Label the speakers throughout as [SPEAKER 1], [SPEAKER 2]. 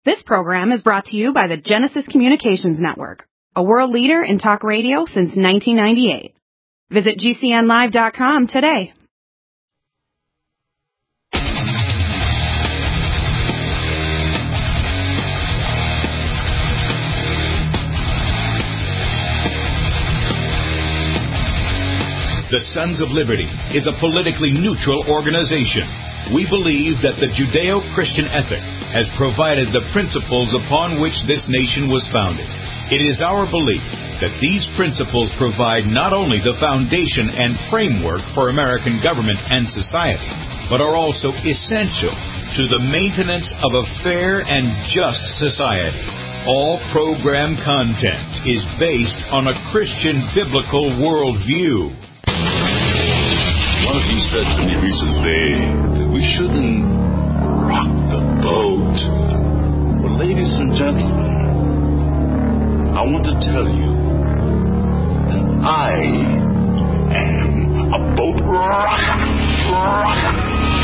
[SPEAKER 1] This program is brought to you by the Genesis Communications Network, a world leader in talk radio since 1998. Visit GCNlive.com today.
[SPEAKER 2] The Sons of Liberty is a politically neutral organization. We believe that the Judeo-Christian ethic has provided the principles upon which this nation was founded. It is our belief that these principles provide not only the foundation and framework for American government and society, but are also essential to the maintenance of a fair and just society. All program content is based on a Christian biblical worldview.
[SPEAKER 3] One of you said to me recently that we shouldn't rock the boat. Well, ladies and gentlemen, I want to tell you that I am a boat rocker.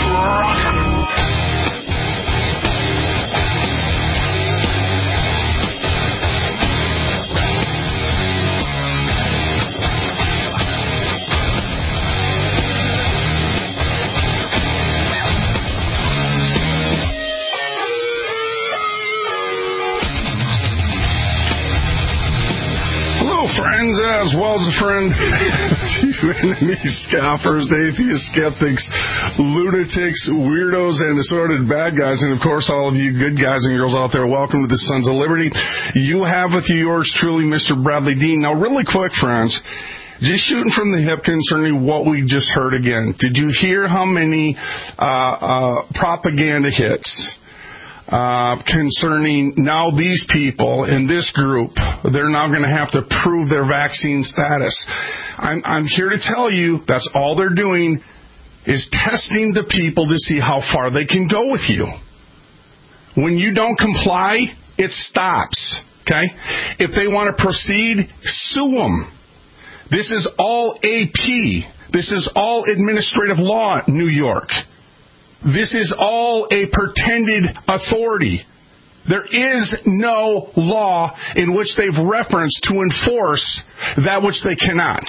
[SPEAKER 4] Friends, as well as a friend, you enemies, scoffers, atheists, skeptics, lunatics, weirdos, and assorted bad guys, and of course all of you good guys and girls out there, welcome to the Sons of Liberty. You have with you yours truly, Mr. Bradley Dean. Now, really quick, friends, just shooting from the hip concerning what we just heard again. Did you hear how many propaganda hits concerning now these people in this group, they're now going to have to prove their vaccine status? I'm here to tell you that's all they're doing is testing the people to see how far they can go with you. When you don't comply, it stops. Okay? If they want to proceed, sue them. This is all AP. This is all administrative law, New York. This is all a pretended authority. There is no law in which they've referenced to enforce that which they cannot.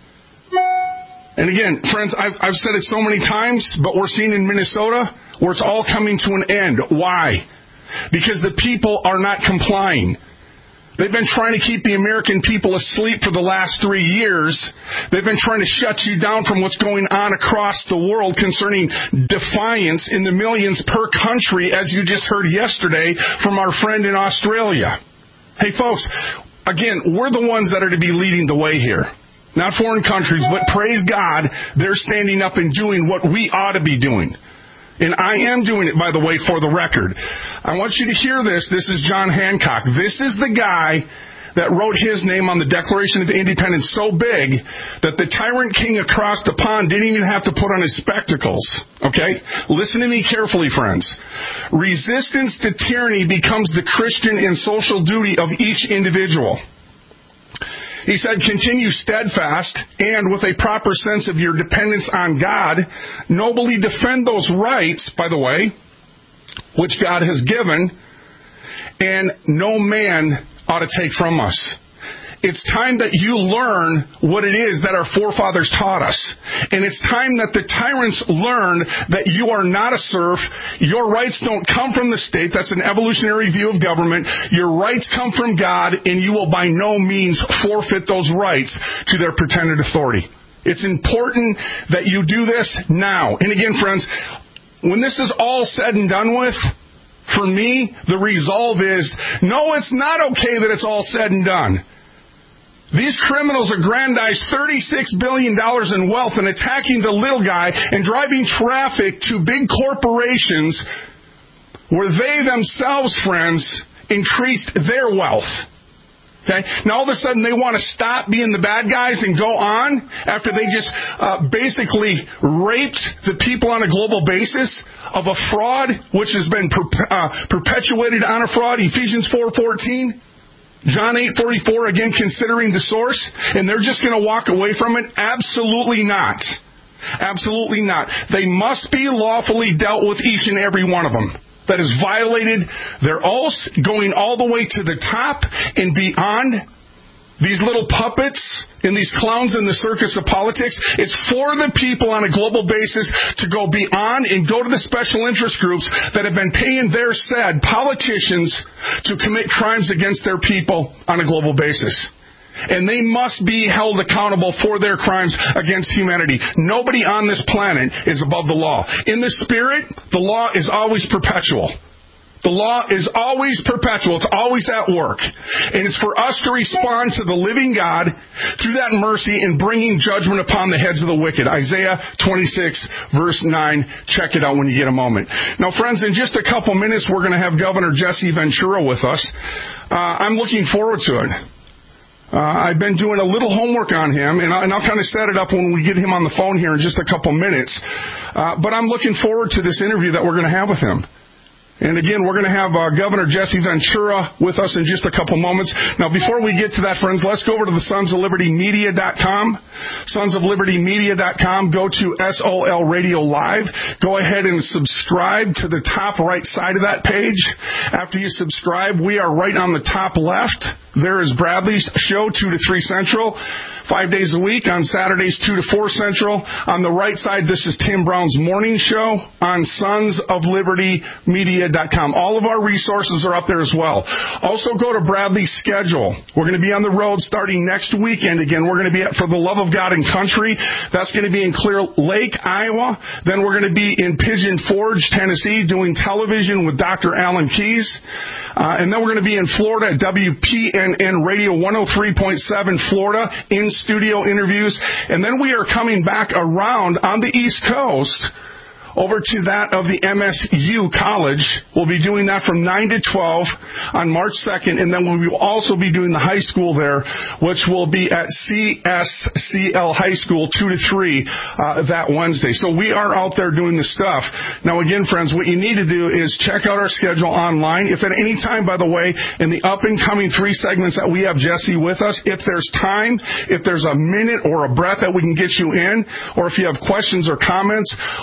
[SPEAKER 4] And again, friends, I've said it so many times, but we're seeing in Minnesota where it's all coming to an end. Why? Because the people are not complying. They've been trying to keep the American people asleep for the last 3 years. They've been trying to shut you down from what's going on across the world concerning defiance in the millions per country, as you just heard yesterday from our friend in Australia. Hey, folks, again, we're the ones that are to be leading the way here. Not foreign countries, but praise God, they're standing up and doing what we ought to be doing. And I am doing it, by the way, for the record. I want you to hear this. This is John Hancock. This is the guy that wrote his name on the Declaration of Independence so big that the tyrant king across the pond didn't even have to put on his spectacles. Okay? Listen to me carefully, friends. Resistance to tyranny becomes the Christian and social duty of each individual. He said, continue steadfast and with a proper sense of your dependence on God, nobly defend those rights, by the way, which God has given, and no man ought to take from us. It's time that you learn what it is that our forefathers taught us. And it's time that the tyrants learn that you are not a serf. Your rights don't come from the state. That's an evolutionary view of government. Your rights come from God, and you will by no means forfeit those rights to their pretended authority. It's important that you do this now. And again, friends, when this is all said and done with, for me, the resolve is, no, it's not okay that it's all said and done. These criminals aggrandize $36 billion in wealth and attacking the little guy and driving traffic to big corporations where they themselves, friends, increased their wealth. Okay? Now all of a sudden they want to stop being the bad guys and go on after they just basically raped the people on a global basis of a fraud which has been perpetuated on a fraud, Ephesians 4:14. John 8:44, again, considering the source, and they're just going to walk away from it? Absolutely not. Absolutely not. They must be lawfully dealt with, each and every one of them. that is violated. They're all going all the way to the top and beyond. These little puppets and these clowns in the circus of politics, it's for the people on a global basis to go beyond and go to the special interest groups that have been paying their said politicians to commit crimes against their people on a global basis. And they must be held accountable for their crimes against humanity. Nobody on this planet is above the law. In the spirit, the law is always perpetual. The law is always perpetual. It's always at work. And it's for us to respond to the living God through that mercy in bringing judgment upon the heads of the wicked. Isaiah 26, verse 9. Check it out when you get a moment. Now, friends, in just a couple minutes, we're going to have Governor Jesse Ventura with us. I'm looking forward to it. I've been doing a little homework on him, and I'll kind of set it up when we get him on the phone here in just a couple minutes. But I'm looking forward to this interview that we're going to have with him. And again, we're going to have Governor Jesse Ventura with us in just a couple moments. Now, before we get to that, friends, let's go over to the sonsoflibertymedia.com. Sonsoflibertymedia.com. Go to SOL Radio Live. Go ahead and subscribe to the top right side of that page. After you subscribe, we are right on the top left. There is Bradley's show, 2 to 3 Central, 5 days a week. On Saturdays, 2 to 4 Central. On the right side, this is Tim Brown's morning show on sonsoflibertymedia.com. All of our resources are up there as well. Also, go to Bradley's schedule. We're going to be on the road starting next weekend again. We're going to be at For the Love of God and Country. That's going to be in Clear Lake, Iowa. Then we're going to be in Pigeon Forge, Tennessee, doing television with Dr. Alan Keyes. And then we're going to be in Florida at WPNN Radio 103.7 Florida, in-studio interviews. And then we are coming back around on the East Coast over to that of the MSU College. We'll be doing that from 9 to 12 on March 2nd, and then we will also be doing the high school there, which will be at CSCL High School 2 to 3 that Wednesday. So we are out there doing the stuff. Now again, friends, what you need to do is check out our schedule online. If at any time, by the way, in the up-and-coming 3 segments that we have Jesse with us, if there's time, if there's a minute or a breath that we can get you in, or if you have questions or comments,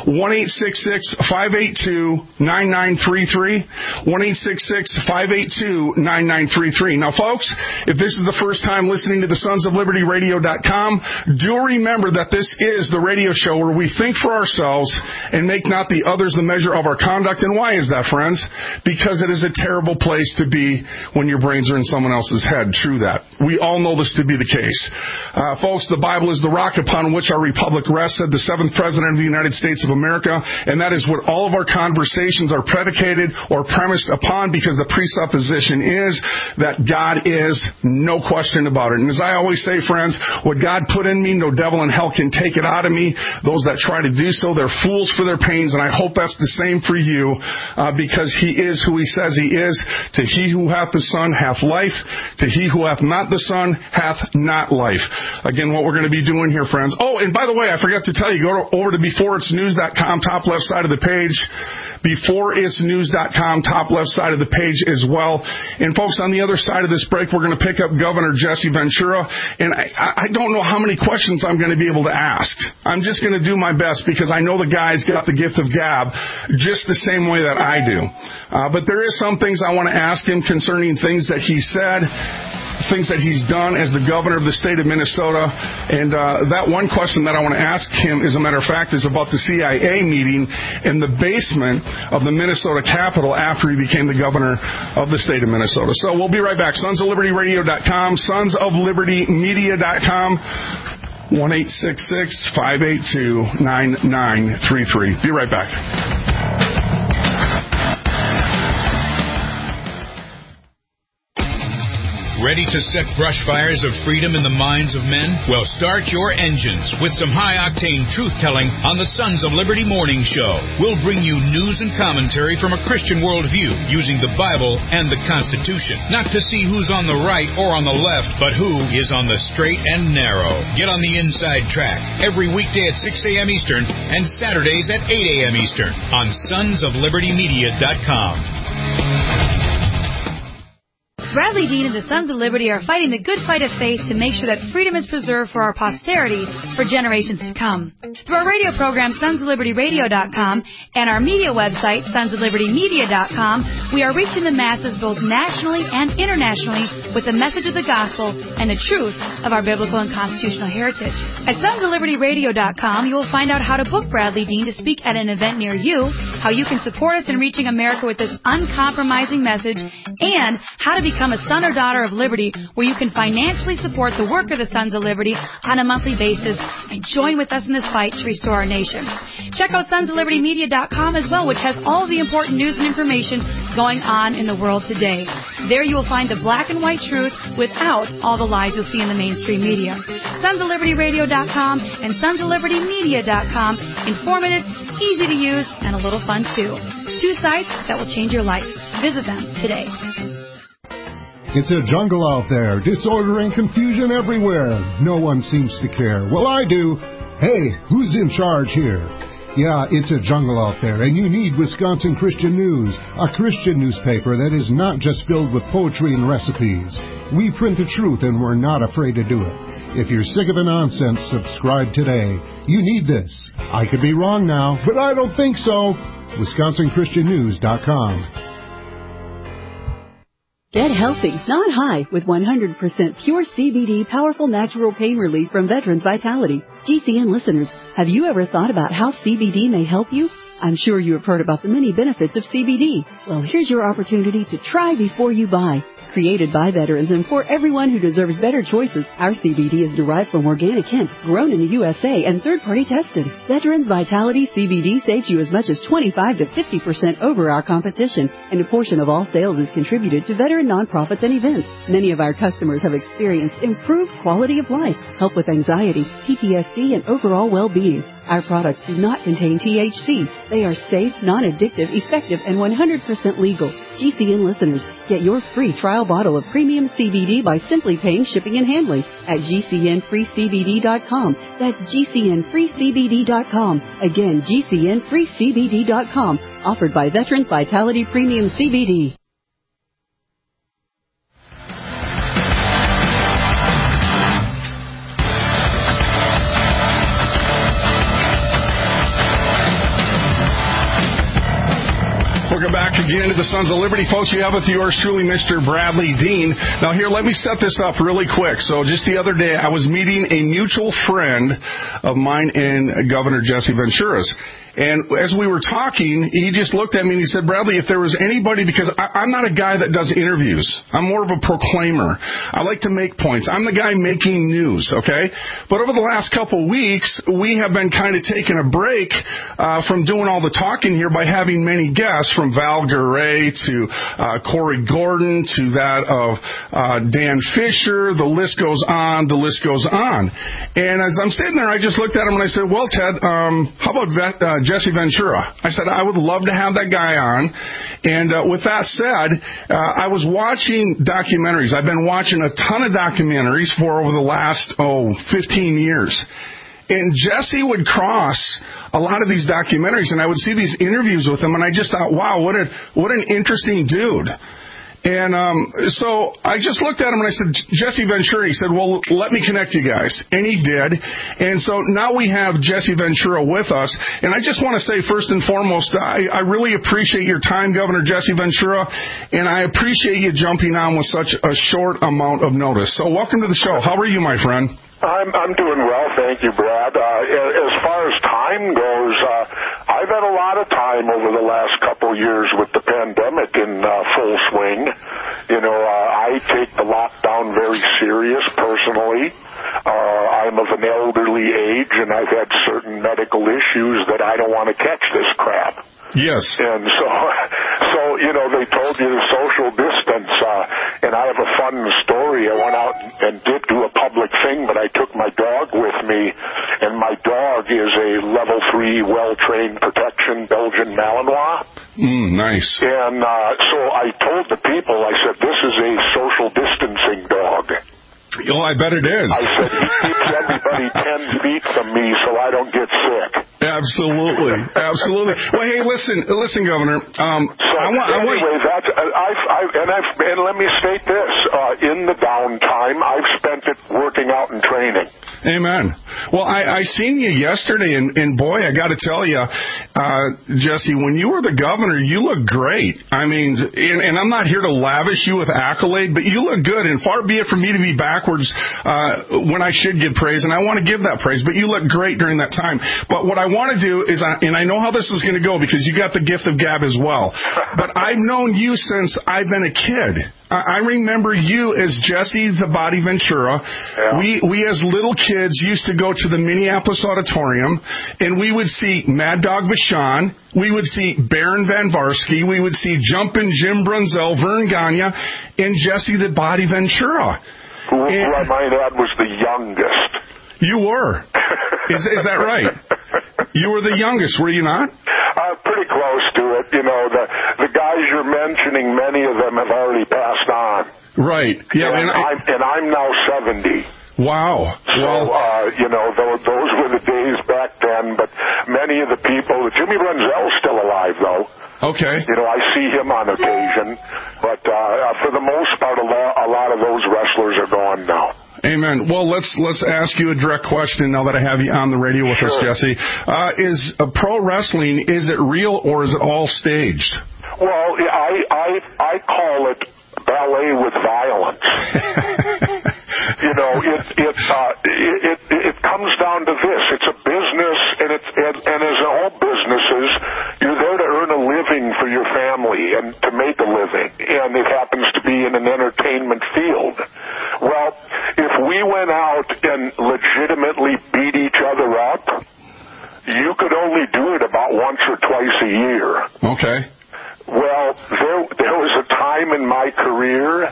[SPEAKER 4] 1-866-582-9933, 1-866-582-9933. Now, folks, if this is the first time listening to the sonsoflibertyradio.com, do remember that this is the radio show where we think for ourselves and make not the others the measure of our conduct. And why is that, friends? Because it is a terrible place to be when your brains are in someone else's head. True that. We all know this to be the case. Folks, the Bible is the rock upon which our republic rests, said the 7th President of the United States of America. And that is what all of our conversations are predicated or premised upon, because the presupposition is that God is, no question about it. And as I always say, friends, what God put in me, no devil in hell can take it out of me. Those that try to do so, they're fools for their pains. And I hope that's the same for you, because He is who He says He is. To he who hath the Son hath life. To he who hath not the Son hath not life. Again, what we're going to be doing here, friends. Oh, and by the way, I forgot to tell you, go over to beforeitsnews.com, top left side of the page, beforeitsnews.com, top left side of the page as well. And folks, on the other side of this break, we're going to pick up Governor Jesse Ventura, and I don't know how many questions I'm going to be able to ask. I'm just going to do my best, because I know the guy's got the gift of gab just the same way that I do. But there is some things I want to ask him concerning things that he said, things that he's done as the governor of the state of Minnesota. And that one question that I want to ask him, as a matter of fact, is about the CIA meeting in the basement of the Minnesota Capitol after he became the governor of the state of Minnesota. So we'll be right back. sonsoflibertyradio.com, sonsoflibertymedia.com, 1-866-582-9933. Be right back.
[SPEAKER 2] Ready to set brush fires of freedom in the minds of men? Well, start your engines with some high-octane truth-telling on the Sons of Liberty Morning Show. We'll bring you news and commentary from a Christian worldview using the Bible and the Constitution. Not to see who's on the right or on the left, but who is on the straight and narrow. Get on the inside track every weekday at 6 a.m. Eastern and Saturdays at 8 a.m. Eastern on sonsoflibertymedia.com.
[SPEAKER 5] Bradley Dean and the Sons of Liberty are fighting the good fight of faith to make sure that freedom is preserved for our posterity for generations to come. Through our radio program, sonsoflibertyradio.com, and our media website, sonsoflibertymedia.com, we are reaching the masses both nationally and internationally with the message of the gospel and the truth of our biblical and constitutional heritage. At sonsoflibertyradio.com, you will find out how to book Bradley Dean to speak at an event near you, how you can support us in reaching America with this uncompromising message, and how to become a son or daughter of liberty, where you can financially support the work of the Sons of Liberty on a monthly basis and join with us in this fight to restore our nation. Check out sonsoflibertymedia.com as well, which has all the important news and information going on in the world today. There you will find the black and white truth without all the lies you'll see in the mainstream media. sonsoflibertyradio.com and sonsoflibertymedia.com. Informative, easy to use, and a little fun too. 2 sites that will change your life. Visit them today.
[SPEAKER 6] It's a jungle out there, disorder and confusion everywhere. No one seems to care. Well, I do. Hey, who's in charge here? Yeah, it's a jungle out there, and you need Wisconsin Christian News, a Christian newspaper that is not just filled with poetry and recipes. We print the truth, and we're not afraid to do it. If you're sick of the nonsense, subscribe today. You need this. I could be wrong now, but I don't think so. WisconsinChristianNews.com.
[SPEAKER 7] Get healthy, not high, with 100% pure CBD powerful natural pain relief from Veterans Vitality. GCN listeners, have you ever thought about how CBD may help you? I'm sure you have heard about the many benefits of CBD. Well, here's your opportunity to try before you buy. Created by veterans and for everyone who deserves better choices, our CBD is derived from organic hemp, grown in the USA, and third-party tested. Veterans Vitality CBD saves you as much as 25 to 50% over our competition, and a portion of all sales is contributed to veteran nonprofits and events. Many of our customers have experienced improved quality of life, help with anxiety, PTSD, and overall well-being. Our products do not contain THC. They are safe, non-addictive, effective, and 100% legal. GCN listeners, get your free trial bottle of premium CBD by simply paying shipping and handling at GCNFreeCBD.com. That's GCNFreeCBD.com. Again, GCNFreeCBD.com. Offered by Veterans Vitality Premium CBD.
[SPEAKER 4] Welcome back again to the Sons of Liberty. Folks, you have with yours truly, Mr. Bradley Dean. Now here, let me set this up really quick. So just the other day, I was meeting a mutual friend of mine and Governor Jesse Ventura's. And as we were talking, he just looked at me and he said, Bradley, if there was anybody, because I'm not a guy that does interviews. I'm more of a proclaimer. I like to make points. I'm the guy making news, okay? But over the last couple weeks, we have been kind of taking a break from doing all the talking here by having many guests, from Val Garay to Corey Gordon to that of Dan Fisher. The list goes on. The list goes on. And as I'm sitting there, I just looked at him and I said, well, Ted, how about Jesse Ventura? I said, I would love to have that guy on. And with that said, I was watching documentaries. I've been watching a ton of documentaries for over the last, 15 years. And Jesse would cross a lot of these documentaries, and I would see these interviews with him, and I just thought, wow, what an interesting dude. And so I just looked at him and I said, Jesse Ventura. He said, well, let me connect you guys. And he did. And so now we have Jesse Ventura with us. And I just want to say, first and foremost, I really appreciate your time, Governor Jesse Ventura, and I appreciate you jumping on with such a short amount of notice. So welcome to the show. How are you, my friend?
[SPEAKER 8] I'm doing well, thank you, Brad. As far as time goes, I've had a lot of time over the last couple years with the pandemic in full swing. You know, I take the lockdown very serious personally. I'm of an elderly age, and I've had certain medical issues that I don't want to catch this crap.
[SPEAKER 4] Yes.
[SPEAKER 8] And so you know, they told you to social distance, and I have a fun story. I went out and did do a public thing, but I took my dog with me, and my dog is a level 3 well-trained protection Belgian Malinois.
[SPEAKER 4] Nice.
[SPEAKER 8] And so I told the people, I said, this is a social distancing dog.
[SPEAKER 4] Oh, I bet it is.
[SPEAKER 8] I said, he keeps everybody 10 feet from me so I don't get sick.
[SPEAKER 4] Absolutely. Absolutely. Well, hey, listen, Governor. And let me state this. In the downtime, I've spent it working out and training. Amen. Well, I seen you yesterday, and boy, I got to tell you, Jesse, when you were the governor, you looked great. I mean, and I'm not here to lavish you with accolade, but you look good, and far be it from me to be backwards when I should give praise, and I want to give that praise, but you look great during that time. But what I want to do is, and I know how this is going to go because you got the gift of gab as well, but I've known you since I've been a kid. I remember you as Jesse the Body Ventura. Yeah. We as little kids used to go to the Minneapolis Auditorium, and we would see Mad Dog Vachon, we would see Baron Van Varsky, we would see Jumpin' Jim Brunzell, Vern Gagne, and Jesse the Body Ventura.
[SPEAKER 8] Who I might add was the youngest.
[SPEAKER 4] You were. Is that right? You were the youngest, were you not?
[SPEAKER 8] Pretty close to it. You know, the guys you're mentioning, many of them have already passed on.
[SPEAKER 4] Right. Yeah.
[SPEAKER 8] And I'm now 70.
[SPEAKER 4] Wow.
[SPEAKER 8] So, you know, those were the days back then. But many of the people, Jimmy Brunzell's still alive, though.
[SPEAKER 4] Okay.
[SPEAKER 8] You know, I see him on occasion. But for the most part, a lot of those wrestlers are gone now.
[SPEAKER 4] Amen. Well, let's ask you a direct question now that I have you on the radio with us, Jesse. Is pro wrestling, is it real or is it all staged?
[SPEAKER 8] Well, I call it ballet with violence. You know, it comes down to this. It's a business, and as all businesses, you're there to earn a living for your family and to make a living, and it happens to be in an entertainment field. Well, if we went out and legitimately beat each other up, you could only do it about once or twice a year.
[SPEAKER 4] Okay.
[SPEAKER 8] Well, there was a time in my career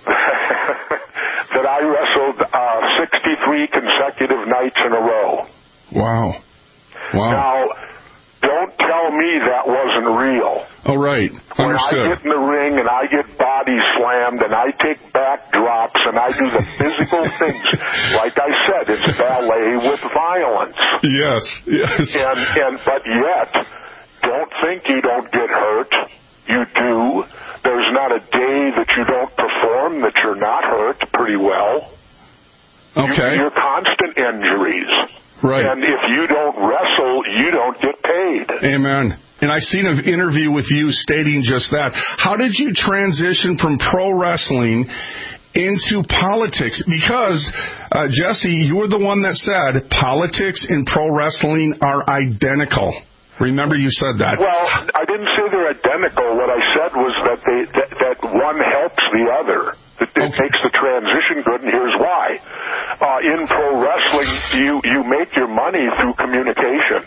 [SPEAKER 8] that I wrestled 63 consecutive nights in a row.
[SPEAKER 4] Wow.
[SPEAKER 8] Now, don't tell me that wasn't real.
[SPEAKER 4] Oh, right. Understood.
[SPEAKER 8] When I get in the ring and I get body slammed and I take back drops and I do the physical things, like I said, it's ballet with violence.
[SPEAKER 4] Yes.
[SPEAKER 8] But yet, don't think you don't get hurt. You do. There's not a day that you don't perform that you're not hurt pretty well.
[SPEAKER 4] Okay.
[SPEAKER 8] You're constant injuries.
[SPEAKER 4] Right.
[SPEAKER 8] And if you don't wrestle, you don't get paid.
[SPEAKER 4] Amen. And I seen an interview with you stating just that. How did you transition from pro wrestling into politics? Because, Jesse, you were the one that said politics and pro wrestling are identical. Remember you said that.
[SPEAKER 8] Well, I didn't say they're identical. What I said was that that one helps the other. It makes the transition good, and here's why. In pro wrestling, you make your money through communication.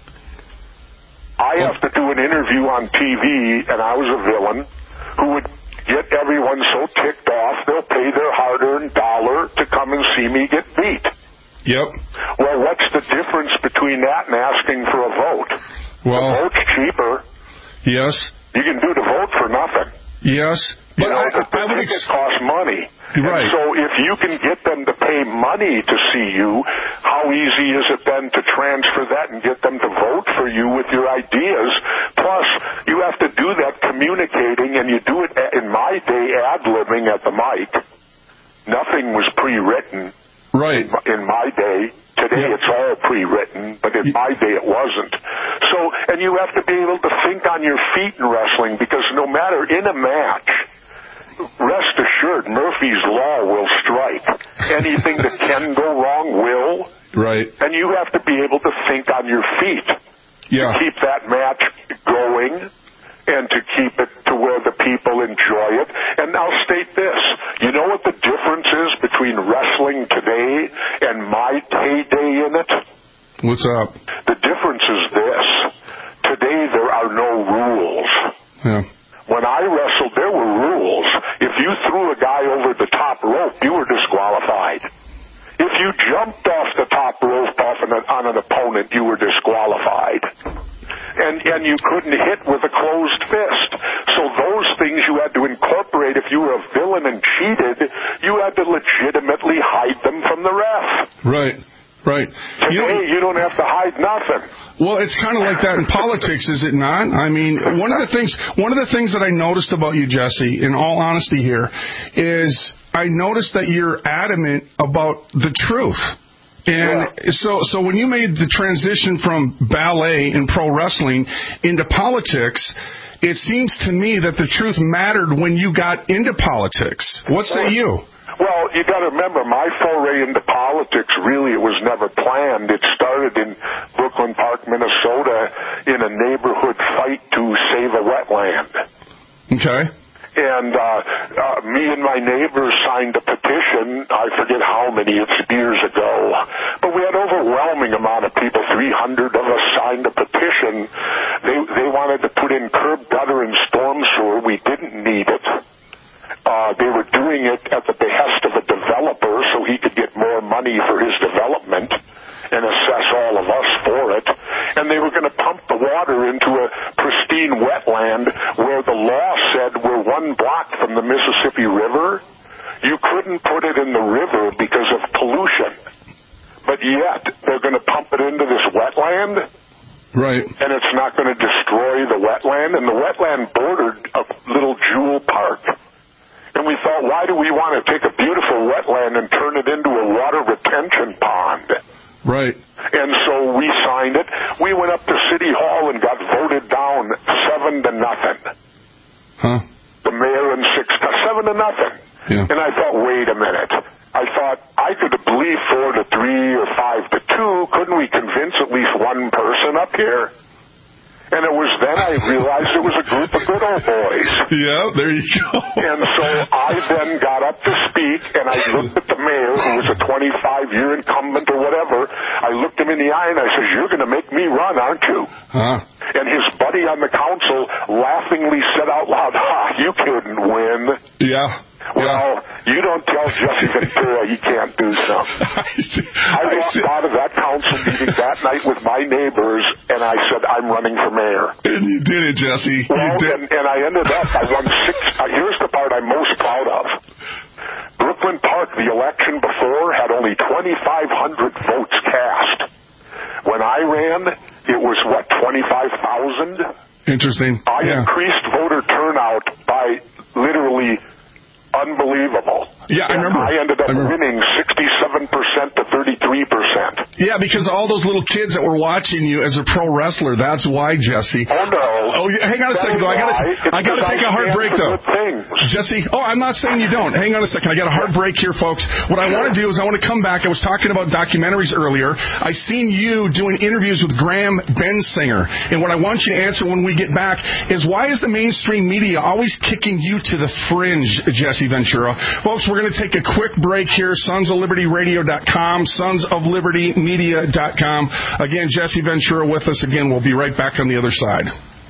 [SPEAKER 8] I have to do an interview on TV, and I was a villain who would get everyone so ticked off they'll pay their hard-earned dollar to come and see me get beat.
[SPEAKER 4] Yep.
[SPEAKER 8] Well, what's the difference between that and asking for a vote?
[SPEAKER 4] Well,
[SPEAKER 8] the vote's cheaper.
[SPEAKER 4] Yes.
[SPEAKER 8] You can do the vote for nothing.
[SPEAKER 4] Yes. But
[SPEAKER 8] the ticket costs money.
[SPEAKER 4] Right.
[SPEAKER 8] And so if you can get them to pay money to see you, how easy is it then to transfer that and get them to vote for you with your ideas? Plus, you have to do that communicating, and you do it, in my day, ad-libbing at the mic. Nothing was pre-written.
[SPEAKER 4] Right.
[SPEAKER 8] In my day. Today it's all pre-written, but in my day it wasn't. So, and you have to be able to think on your feet in wrestling, because no matter in a match, rest assured, Murphy's Law will strike. Anything that can go wrong will.
[SPEAKER 4] Right.
[SPEAKER 8] And you have to be able to think on your feet to keep that match going and to keep it to where the people enjoy it. And I'll state this. You know what the difference is between wrestling today and my heyday in it?
[SPEAKER 4] What's up?
[SPEAKER 8] The difference is this. Today there are no rules.
[SPEAKER 4] Yeah.
[SPEAKER 8] When I wrestled, there were rules. If you threw a guy over the top rope, you were disqualified. If you jumped off the top rope on an opponent, you were disqualified. And you couldn't hit with a closed fist. So those things you had to incorporate rate, if you were a villain and cheated, you had to legitimately hide them from the ref.
[SPEAKER 4] Right.
[SPEAKER 8] Today, you don't have to hide nothing.
[SPEAKER 4] Well, it's kind of like that in politics, is it not? I mean, one of the things that I noticed about you, Jesse, in all honesty here, is I noticed that you're adamant about the truth. And so when you made the transition from ballet and pro wrestling into politics, it seems to me that the truth mattered when you got into politics. What say you?
[SPEAKER 8] Well, you got to remember, my foray into politics, really, it was never planned. It started in Brooklyn Park, Minnesota, in a neighborhood fight to save a wetland.
[SPEAKER 4] Okay.
[SPEAKER 8] And me and my neighbors signed a petition. I forget how many, it's years ago. But we had overwhelming amount of people. 300 of us signed a petition. They wanted to put in curb, gutter, and storm sewer. We didn't need it. They were doing it at the behest of a developer so he could get more money for his development and assess all of us for it. And they were going to pump the water into a pristine wetland where the law said we're 1 block from the Mississippi River. You couldn't put it in the river because of pollution. But yet, they're going to pump it into this wetland.
[SPEAKER 4] Right.
[SPEAKER 8] And it's not going to destroy the wetland. And the wetland bordered a little jewel park. And we thought, why do we want to take a beautiful wetland and turn it into a water retention pond?
[SPEAKER 4] Right.
[SPEAKER 8] And so we signed it. We went up to City Hall and got voted down 7-0.
[SPEAKER 4] Huh?
[SPEAKER 8] The mayor and 7-0.
[SPEAKER 4] Yeah.
[SPEAKER 8] And I thought, wait a minute. I thought I could believe 4-3 or 5-2. Couldn't we convince at least one person up here? And it was then I realized it was a group of good old boys.
[SPEAKER 4] Yeah, there you go.
[SPEAKER 8] And so I then got up to speak, and I looked at the mayor, who was a 25-year incumbent or whatever. I looked him in the eye, and I said, "You're going to make me run, aren't you?"
[SPEAKER 4] Huh?
[SPEAKER 8] And his buddy on the council laughingly said out loud, you couldn't win.
[SPEAKER 4] Yeah.
[SPEAKER 8] Well, you don't tell Jesse Ventura he can't do something. I walked out of that council meeting that night with my neighbors, and I said, I'm running for mayor.
[SPEAKER 4] And you did it, Jesse.
[SPEAKER 8] Well, and I ended up, I won 6. Here's the part I'm most proud of. Brooklyn Park, the election before, had only 2,500 votes cast. When I ran, it was, 25,000?
[SPEAKER 4] Interesting.
[SPEAKER 8] I increased voter turnout by literally unbelievable.
[SPEAKER 4] Yeah, I remember.
[SPEAKER 8] I ended up winning 67% to 33%.
[SPEAKER 4] Yeah, because all those little kids that were watching you as a pro wrestler, that's why, Jesse.
[SPEAKER 8] Oh, no.
[SPEAKER 4] Oh, yeah, hang on a second, though. I got to take a hard break, though. Jesse, I'm not saying you don't. Hang on a second. I got a hard break here, folks. What I want to do is I want to come back. I was talking about documentaries earlier. I seen you doing interviews with Graham Bensinger. And what I want you to answer when we get back is, why is the mainstream media always kicking you to the fringe, Jesse Ventura? Folks, we're going to take a quick break here. SonsOfLibertyRadio.com, SonsOfLibertyMedia.com. Again, Jesse Ventura with us. Again, we'll be right back on the other side.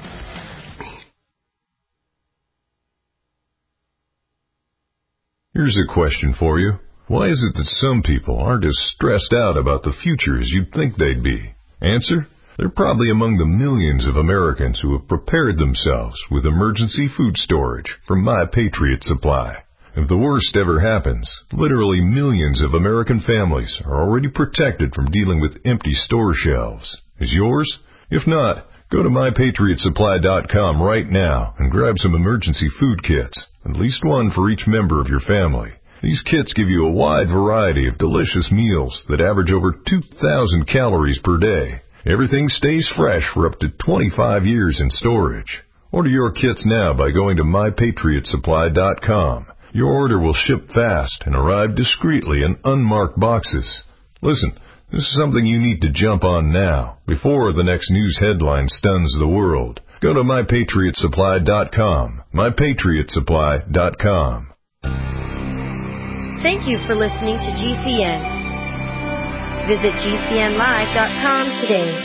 [SPEAKER 9] Here's a question for you. Why is it that some people aren't as stressed out about the future as you'd think they'd be? Answer: they're probably among the millions of Americans who have prepared themselves with emergency food storage from My Patriot Supply. If the worst ever happens, literally millions of American families are already protected from dealing with empty store shelves. Is yours? If not, go to MyPatriotSupply.com right now and grab some emergency food kits, at least one for each member of your family. These kits give you a wide variety of delicious meals that average over 2,000 calories per day. Everything stays fresh for up to 25 years in storage. Order your kits now by going to MyPatriotSupply.com. Your order will ship fast and arrive discreetly in unmarked boxes. Listen, this is something you need to jump on now, before the next news headline stuns the world. Go to MyPatriotSupply.com. MyPatriotSupply.com.
[SPEAKER 10] Thank you for listening to GCN. Visit GCNlive.com today.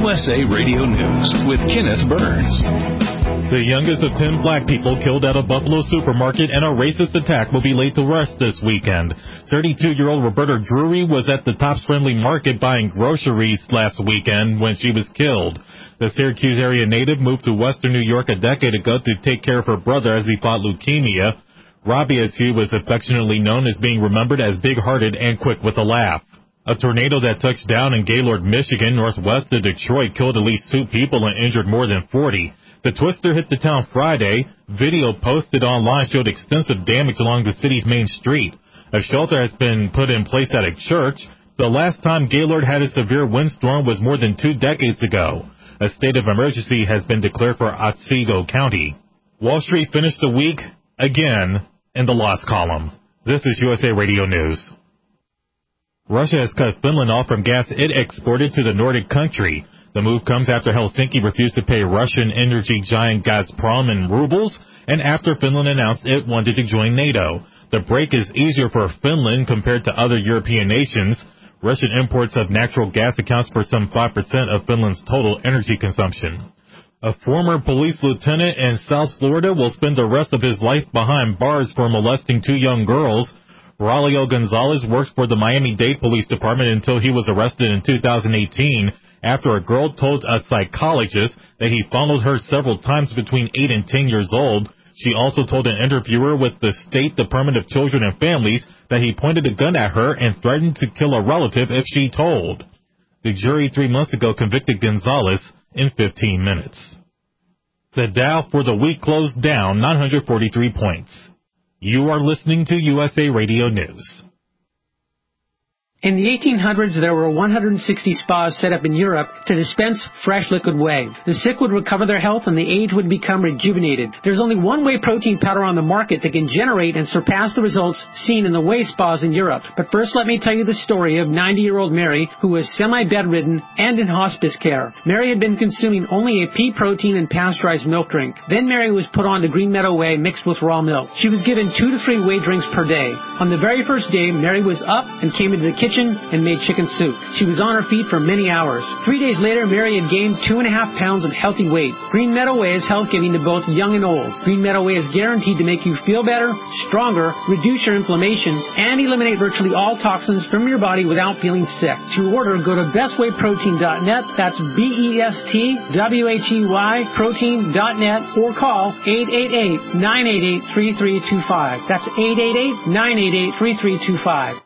[SPEAKER 2] USA Radio News with Kenneth Burns.
[SPEAKER 11] The youngest of 10 black people killed at a Buffalo supermarket in a racist attack will be laid to rest this weekend. 32-year-old Roberta Drury was at the Tops Friendly Market buying groceries last weekend when she was killed. The Syracuse area native moved to western New York a decade ago to take care of her brother as he fought leukemia. Robbie, as he was affectionately known, is being remembered as big-hearted and quick with a laugh. A tornado that touched down in Gaylord, Michigan, northwest of Detroit, killed at least 2 people and injured more than 40. The twister hit the town Friday. Video posted online showed extensive damage along the city's main street. A shelter has been put in place at a church. The last time Gaylord had a severe windstorm was more than 2 decades ago. A state of emergency has been declared for Otsego County. Wall Street finished the week, again, in the loss column. This is USA Radio News. Russia has cut Finland off from gas it exported to the Nordic country. The move comes after Helsinki refused to pay Russian energy giant Gazprom in rubles, and after Finland announced it wanted to join NATO. The break is easier for Finland compared to other European nations. Russian imports of natural gas accounts for some 5% of Finland's total energy consumption. A former police lieutenant in South Florida will spend the rest of his life behind bars for molesting 2 young girls. Raulio Gonzalez works for the Miami-Dade Police Department until he was arrested in 2018 after a girl told a psychologist that he fondled her several times between 8 and 10 years old. She also told an interviewer with the State Department of Children and Families that he pointed a gun at her and threatened to kill a relative if she told. The jury 3 months ago convicted Gonzalez in 15 minutes. The Dow for the week closed down 943 points. You are listening to USA Radio News.
[SPEAKER 12] In the 1800s, there were 160 spas set up in Europe to dispense fresh liquid whey. The sick would recover their health and the aged would become rejuvenated. There's only one whey protein powder on the market that can generate and surpass the results seen in the whey spas in Europe. But first, let me tell you the story of 90-year-old Mary, who was semi-bedridden and in hospice care. Mary had been consuming only a pea protein and pasteurized milk drink. Then Mary was put on to Green Meadow Whey mixed with raw milk. She was given 2 to 3 whey drinks per day. On the very first day, Mary was up and came into the kitchen and made chicken soup. She was on her feet for many hours. 3 days later, Mary had gained 2.5 pounds of healthy weight. Green Meadow Whey is health-giving to both young and old. Green Meadow Whey is guaranteed to make you feel better, stronger, reduce your inflammation, and eliminate virtually all toxins from your body without feeling sick. To order, go to bestwayprotein.net. That's BESTWHEY protein.net or call 888-988-3325. That's 888-988-3325.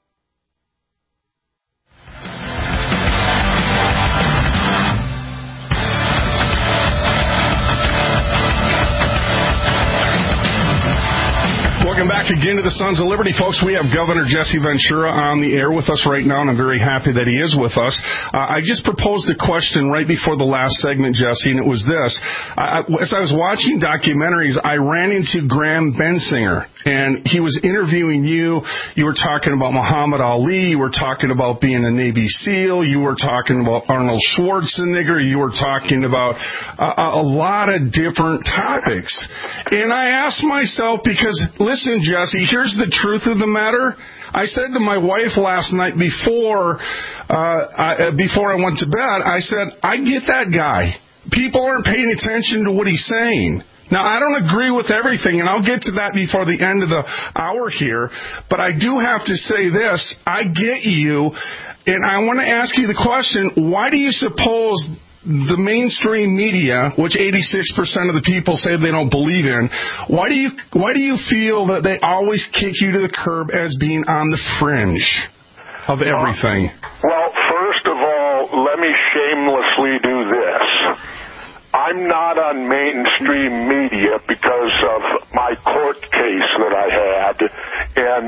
[SPEAKER 4] Welcome back again to the Sons of Liberty, folks. We have Governor Jesse Ventura on the air with us right now, and I'm very happy that he is with us. I just proposed a question right before the last segment, Jesse, and it was this. As I was watching documentaries, I ran into Graham Bensinger, and he was interviewing you. You were talking about Muhammad Ali. You were talking about being a Navy SEAL. You were talking about Arnold Schwarzenegger. You were talking about a lot of different topics. And I asked myself, because, listen, Jesse, here's the truth of the matter. I said to my wife last night before I went to bed, I said, I get that guy. People aren't paying attention to what he's saying. Now, I don't agree with everything, and I'll get to that before the end of the hour here, but I do have to say this. I get you, and I want to ask you the question, why do you suppose the mainstream media, which 86% of the people say they don't believe in, why do you feel that they always kick you to the curb as being on the fringe of everything?
[SPEAKER 8] Well, first of all, let me shamelessly do this. I'm not on mainstream media because of my court case that I had. And,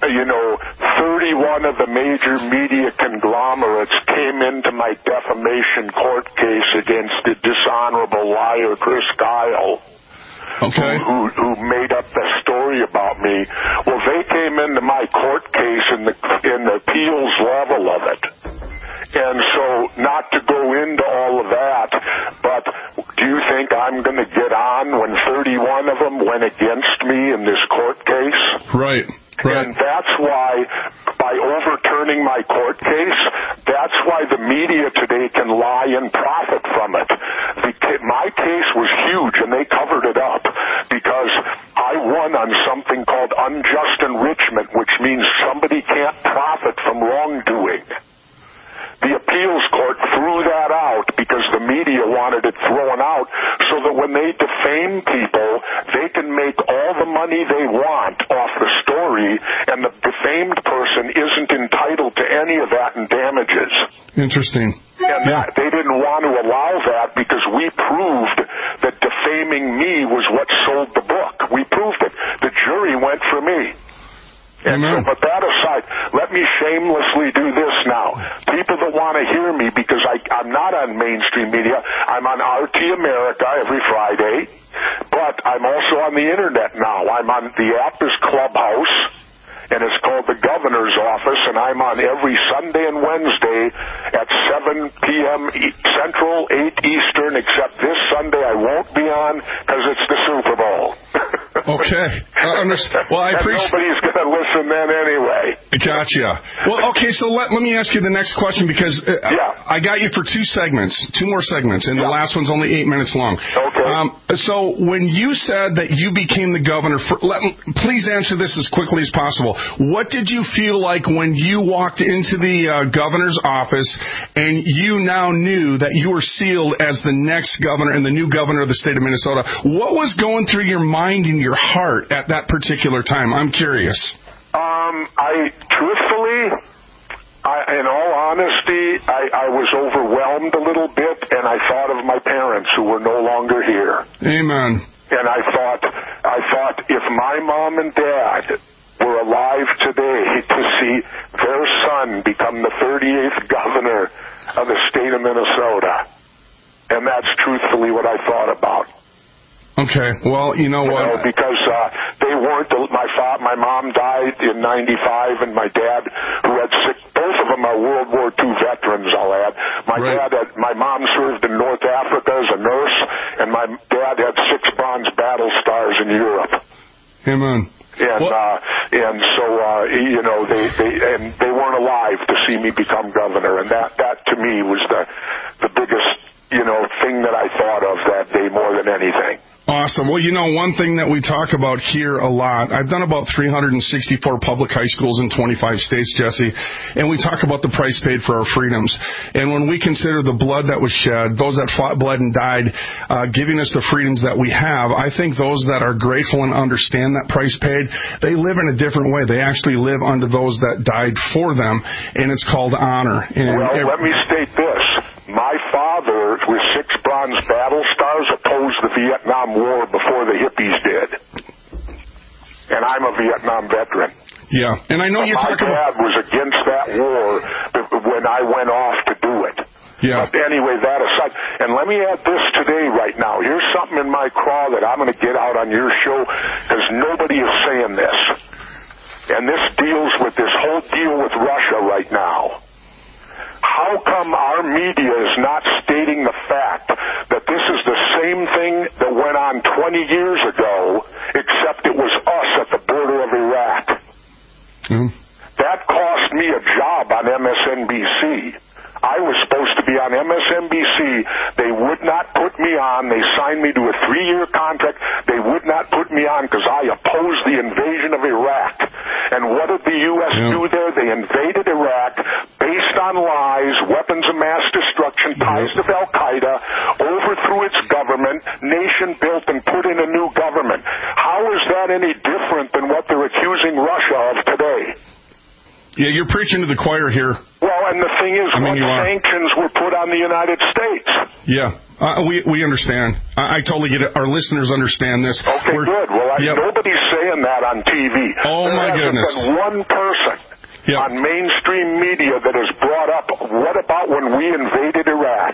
[SPEAKER 8] 31 of the major media conglomerates came into my defamation court case against the dishonorable liar Chris Kyle.
[SPEAKER 4] Okay.
[SPEAKER 8] Who made up the story about me. Well, they came into my court case in the appeals level of it. And so, not to go into all of that, but do you think I'm going to get on when 31 of them went against me in this court case?
[SPEAKER 4] Right.
[SPEAKER 8] And that's why, by overturning my court case, that's why the media today can lie and profit from it. My case was huge, and they covered it up because I won on something called unjust enrichment, which means somebody can't profit from wrongdoing. The appeals court threw that out because the media wanted it thrown out so that when they defame people, they can make all the money they want off the story, and the defamed person isn't entitled to any of that in damages.
[SPEAKER 4] Interesting.
[SPEAKER 8] And they didn't want to allow that because we proved that defaming me was what sold the book. We proved it. The jury went for me. And so, but that aside, let me shamelessly do this now. People that want to hear me, because I'm not on mainstream media, I'm on RT America every Friday, but I'm also on the internet now. The app is Clubhouse, and it's called The Governor's Office, and I'm on every Sunday and Wednesday at 7 p.m. Central, 8 Eastern, except this Sunday I won't be on because it's the Super Bowl.
[SPEAKER 4] Okay. Well, I appreciate.
[SPEAKER 8] Nobody's going to listen then anyway.
[SPEAKER 4] Gotcha. Well, okay. So let me ask you the next question, because I got you for two more segments, and the last one's only 8 minutes long.
[SPEAKER 8] Okay.
[SPEAKER 4] So when you said that you became the governor, please answer this as quickly as possible. What did you feel like when you walked into the governor's office and you now knew that you were sealed as the next governor and the new governor of the state of Minnesota? What was going through your mind and your heart at that particular time? I'm curious.
[SPEAKER 8] In all honesty, I was overwhelmed a little bit, and I thought of my parents who were no longer here.
[SPEAKER 4] Amen.
[SPEAKER 8] And I thought if my mom and dad were alive today to see their son become the 38th governor of the state of Minnesota, and that's truthfully what I thought about.
[SPEAKER 4] Okay, well, you know what?
[SPEAKER 8] Because they weren't. My mom died in '95, and my dad, who had both of them are World War II veterans, I'll add. My mom served in North Africa as a nurse, and my dad had 6 bronze battle stars in Europe.
[SPEAKER 4] Amen.
[SPEAKER 8] And so they weren't alive to see me become governor, and that to me was the biggest thing that I thought of that day more than anything.
[SPEAKER 4] Awesome. Well, one thing that we talk about here a lot, I've done about 364 public high schools in 25 states, Jesse, and we talk about the price paid for our freedoms. And when we consider the blood that was shed, those that fought, bled, and died, giving us the freedoms that we have, I think those that are grateful and understand that price paid, they live in a different way. They actually live under those that died for them, and it's called honor.
[SPEAKER 8] Let me state this. My father, with 6 bronze battle stars, opposed the Vietnam War before the hippies did. And I'm a Vietnam veteran.
[SPEAKER 4] Yeah, and I know you talk about...
[SPEAKER 8] My dad was against that war when I went off to do it.
[SPEAKER 4] Yeah.
[SPEAKER 8] But anyway, that aside, and let me add this today right now. Here's something in my craw that I'm going to get out on your show, because nobody is saying this. And this deals with this whole deal with Russia right now. How come our media is not stating the fact that this is the same thing that went on 20 years ago, except it was us at the border of Iraq? That cost me a job on MSNBC. I was supposed to be on MSNBC. They would not put me on. They signed me to a 3-year contract. They would not put me on because I opposed the invasion of Iraq. And what did the U.S. do there? They invaded Iraq based on lies, weapons of mass destruction, ties to Al-Qaeda, overthrew its government, nation built and put in a new government. How is that any different than what they're accusing Russia of today?
[SPEAKER 4] Yeah, you're preaching to the choir here.
[SPEAKER 8] Well, and the thing is, what sanctions were put on the United States?
[SPEAKER 4] Yeah, we understand. I totally get it. Our listeners understand this.
[SPEAKER 8] Okay, good. Well, nobody's saying that on TV.
[SPEAKER 4] Oh, my goodness.
[SPEAKER 8] There hasn't been one person on mainstream media that has brought up, what about when we invaded Iraq?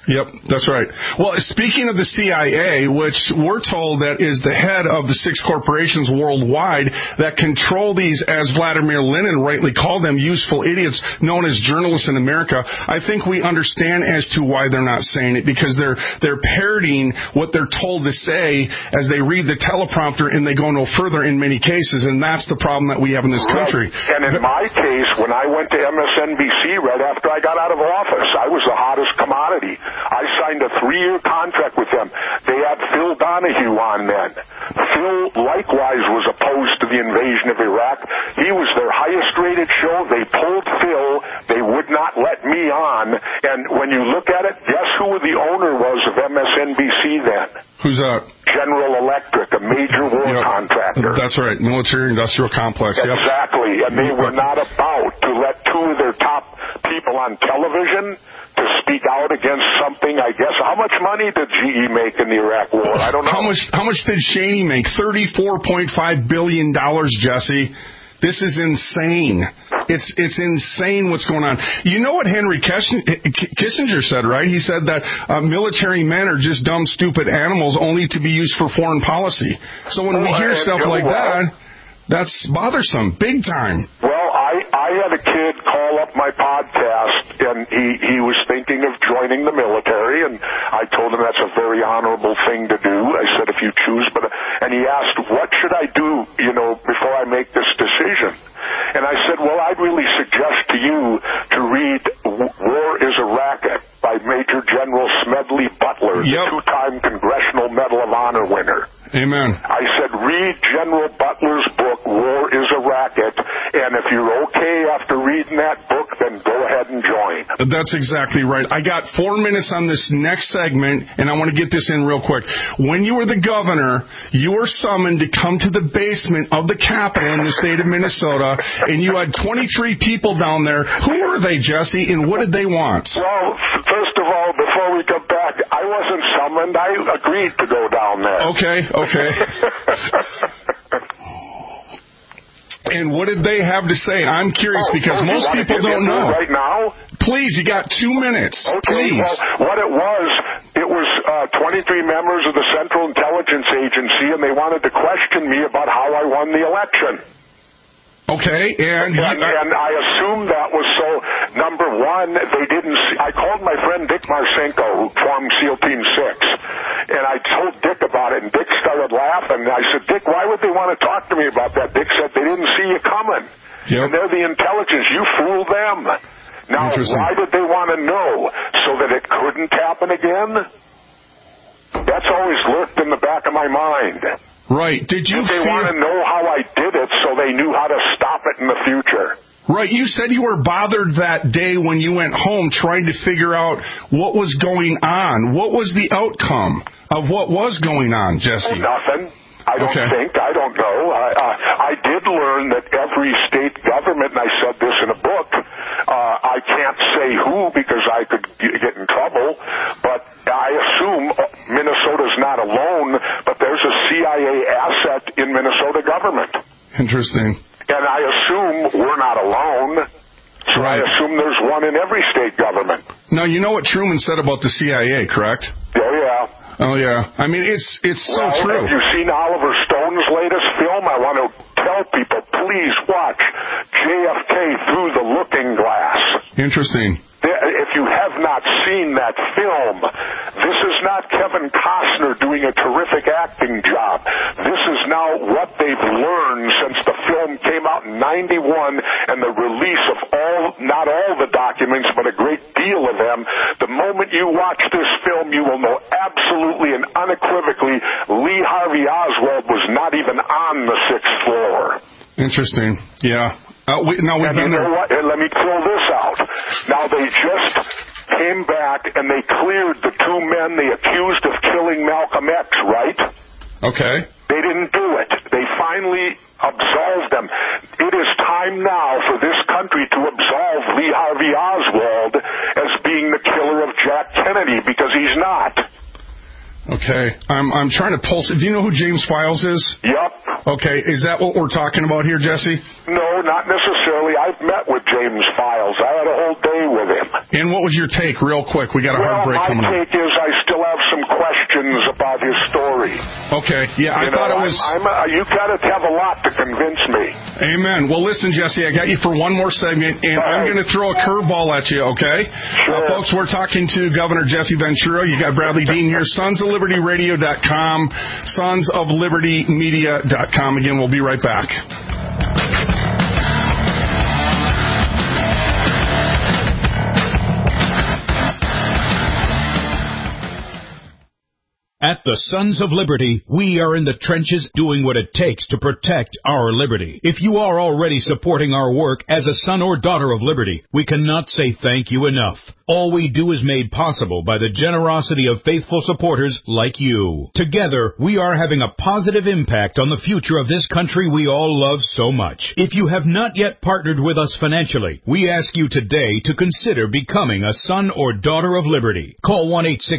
[SPEAKER 4] Yep, that's right. Well, speaking of the CIA, which we're told that is the head of the 6 corporations worldwide that control these, as Vladimir Lenin rightly called them, useful idiots known as journalists in America, I think we understand as to why they're not saying it, because they're parroting what they're told to say as they read the teleprompter, and they go no further in many cases, and that's the problem that we have in this country.
[SPEAKER 8] And in my case, when I went to MSNBC right after I got out of office, I was the hottest commodity. I signed a 3-year contract with them. They had Phil Donahue on then. Phil likewise was opposed to the invasion of Iraq. He was their highest-rated show. They pulled Phil. They would not let me on. And when you look at it, guess who the owner was of MSNBC then?
[SPEAKER 4] Who's that?
[SPEAKER 8] General Electric, a major war contractor.
[SPEAKER 4] That's right, military-industrial complex.
[SPEAKER 8] Exactly, and they were not about to let 2 of their top people on television to speak out against something, I guess. How much money did GE make in the Iraq War? I don't know.
[SPEAKER 4] How much did Cheney make? $34.5 billion, Jesse. This is insane. It's insane what's going on. You know what Henry Kissinger said, right? He said that military men are just dumb, stupid animals only to be used for foreign policy. So when we hear stuff like that, that's bothersome, big time.
[SPEAKER 8] Well, I had a kid call up my podcast, and he was thinking of joining the military, and I told him that's a very honorable thing to do. I said, if you choose, and he asked, what should I do, before I make this decision? And I said, well, I'd really suggest to you to read War is a Racket by Major General Smedley Butler, the 2-time Congressional Medal of Honor winner.
[SPEAKER 4] Amen.
[SPEAKER 8] I said, read General Butler's book, War is a Racket, and if you're okay after reading that book, then go ahead and join.
[SPEAKER 4] That's exactly right. I got 4 minutes on this next segment, and I want to get this in real quick. When you were the governor, you were summoned to come to the basement of the Capitol in the state of Minnesota, and you had 23 people down there. Who were they, Jesse, and what did they want?
[SPEAKER 8] Well, first of all, before we come back, I wasn't summoned. I agreed to go down there.
[SPEAKER 4] Okay. And what did they have to say? I'm curious because most people don't know.
[SPEAKER 8] Right now?
[SPEAKER 4] Please, you got 2 minutes.
[SPEAKER 8] Okay,
[SPEAKER 4] Please.
[SPEAKER 8] Well, what it was 23 members of the Central Intelligence Agency, and they wanted to question me about how I won the election.
[SPEAKER 4] Okay, and
[SPEAKER 8] I assume that was so. Number one, they didn't see. I called my friend Dick Marcinko, who formed SEAL Team 6, and I told Dick about it, and Dick started laughing. I said, Dick, why would they want to talk to me about that? Dick said, they didn't see you coming. And they're the intelligence. You fooled them. Now, why did they want to know? So that it couldn't happen again? That's always lurked in the back of my mind.
[SPEAKER 4] Right. Did they
[SPEAKER 8] want to know how I did it so they knew how to stop it in the future?
[SPEAKER 4] Right. You said you were bothered that day when you went home trying to figure out what was going on. What was the outcome of what was going on, Jesse?
[SPEAKER 8] Nothing. I don't think. I don't know. I did learn that every state government, and I said this in a book, I can't say who because I could get in trouble, but I assume Minnesota's not alone, but there's a CIA asset in Minnesota government.
[SPEAKER 4] Interesting.
[SPEAKER 8] And I assume we're not alone. So I assume there's one in every state government.
[SPEAKER 4] Now, you know what Truman said about the CIA, correct? Oh, yeah. I mean, it's so true.
[SPEAKER 8] Have you seen Oliver Stone's latest film? I want to tell people, please watch JFK Through the Looking Glass.
[SPEAKER 4] Interesting.
[SPEAKER 8] If you have not seen that film, this is not Kevin Costner doing a terrific acting job. This is now what they've learned since the film came out in 91 and the release of not all the documents, but a great deal of them. The moment you watch this film, you will know absolutely and unequivocally Lee Harvey Oswald was not even on the 6th floor.
[SPEAKER 4] Interesting. Yeah. Let
[SPEAKER 8] me throw this out. Now, they just came back and they cleared the 2 men they accused of killing Malcolm X, right?
[SPEAKER 4] Okay.
[SPEAKER 8] They didn't do it. They finally absolved them. It is time now for this country to absolve Lee Harvey Oswald as being the killer of Jack Kennedy, because he's not.
[SPEAKER 4] Okay. I'm trying to pulse it. Do you know who James Files is?
[SPEAKER 8] Yep.
[SPEAKER 4] Okay, is that what we're talking about here, Jesse?
[SPEAKER 8] No, not necessarily. I've met with James Files. I had a whole day with him.
[SPEAKER 4] And what was your take, real quick? We got a hard break coming up.
[SPEAKER 8] My take is I still have some questions about his story.
[SPEAKER 4] Okay, yeah, I thought it was...
[SPEAKER 8] you got to have a lot to convince me.
[SPEAKER 4] Amen. Well, listen, Jesse, I got you for one more segment, and I'm going to throw a curveball at you, okay?
[SPEAKER 8] Sure.
[SPEAKER 4] Folks, we're talking to Governor Jesse Ventura. You got Bradley Dean here, sonsoflibertyradio.com, sonsoflibertymedia.com. Again, we'll be right back.
[SPEAKER 2] At the Sons of Liberty, we are in the trenches doing what it takes to protect our liberty. If you are already supporting our work as a son or daughter of liberty, we cannot say thank you enough. All we do is made possible by the generosity of faithful supporters like you. Together, we are having a positive impact on the future of this country we all love so much. If you have not yet partnered with us financially, we ask you today to consider becoming a son or daughter of liberty. Call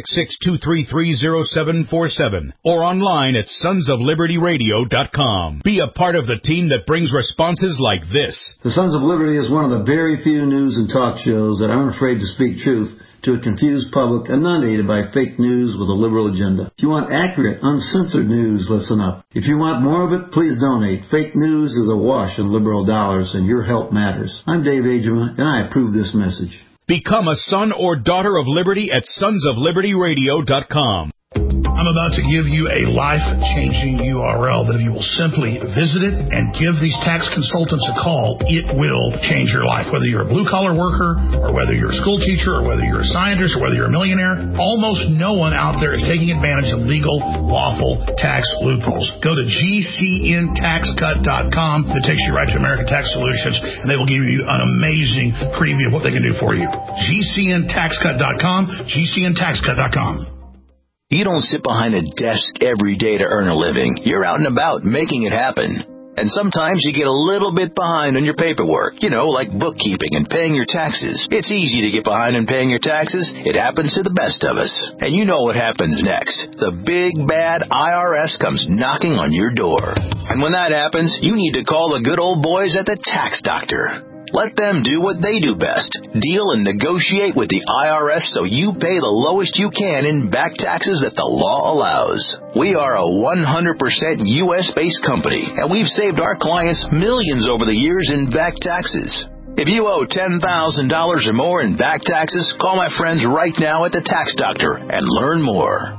[SPEAKER 2] 1-866-233-0747 or online at sonsoflibertyradio.com. Be a part of the team that brings responses like this.
[SPEAKER 13] The Sons of Liberty is one of the very few news and talk shows that aren't afraid to speak truth to a confused public inundated by fake news with a liberal agenda. If you want accurate, uncensored news, listen up. If you want more of it, please donate. Fake news is awash in liberal dollars, and your help matters. I'm Dave Agema, and I approve this message.
[SPEAKER 2] Become a son or daughter of liberty at sonsoflibertyradio.com.
[SPEAKER 14] I'm about to give you a life-changing URL that if you will simply visit it and give these tax consultants a call, it will change your life. Whether you're a blue-collar worker or whether you're a school teacher or whether you're a scientist or whether you're a millionaire, almost no one out there is taking advantage of legal, lawful tax loopholes. Go to GCNTaxCut.com. It takes you right to American Tax Solutions, and they will give you an amazing preview of what they can do for you. GCNTaxCut.com, GCNTaxCut.com.
[SPEAKER 15] You don't sit behind a desk every day to earn a living. You're out and about making it happen. And sometimes you get a little bit behind on your paperwork, like bookkeeping and paying your taxes. It's easy to get behind on paying your taxes. It happens to the best of us. And you know what happens next. The big, bad IRS comes knocking on your door. And when that happens, you need to call the good old boys at the Tax Doctor. Let them do what they do best. Deal and negotiate with the IRS so you pay the lowest you can in back taxes that the law allows. We are a 100% U.S.-based company, and we've saved our clients millions over the years in back taxes. If you owe $10,000 or more in back taxes, call my friends right now at the Tax Doctor and learn more.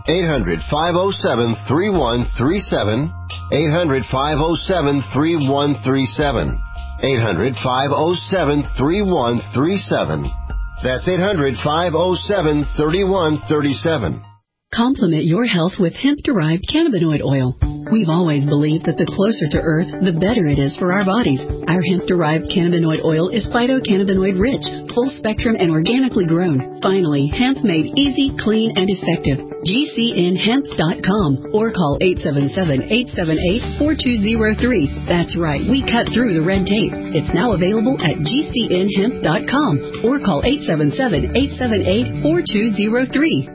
[SPEAKER 16] 800-507-3137. 800-507-3137. 800-507-3137. That's 800-507-3137.
[SPEAKER 7] Complement your health with hemp-derived cannabinoid oil. We've always believed that the closer to Earth, the better it is for our bodies. Our hemp-derived cannabinoid oil is phytocannabinoid-rich, full-spectrum, and organically grown. Finally, hemp made easy, clean, and effective. GCNHemp.com or call 877-878-4203. That's right, we cut through the red tape. It's now available at GCNHemp.com or call 877-878-4203.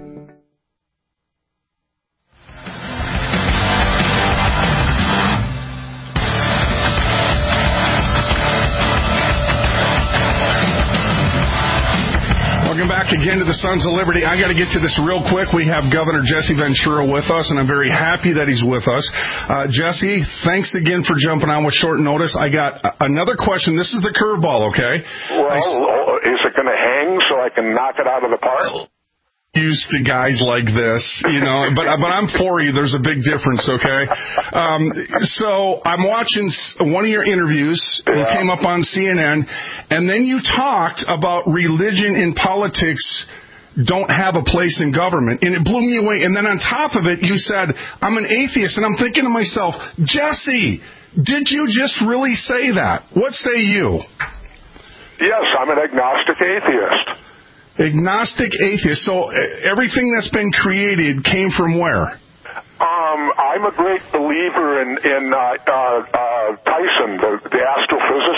[SPEAKER 4] Welcome back again to the Sons of Liberty. I got to get to this real quick. We have Governor Jesse Ventura with us, and I'm very happy that he's with us. Jesse, thanks again for jumping on with short notice. I got another question. This is the curveball, okay?
[SPEAKER 8] Well, is it going to hang so I can knock it out of the park?
[SPEAKER 4] Used to guys like this, but I'm for you. There's a big difference, okay? So I'm watching one of your interviews. You came up on CNN, and then you talked about religion and politics don't have a place in government, and it blew me away. And then on top of it, you said, I'm an atheist, and I'm thinking to myself, Jesse, did you just really say that? What say you?
[SPEAKER 8] Yes, I'm an agnostic atheist.
[SPEAKER 4] Agnostic atheist. So everything that's been created came from where?
[SPEAKER 8] I'm a great believer in Tyson, the astrophysicist,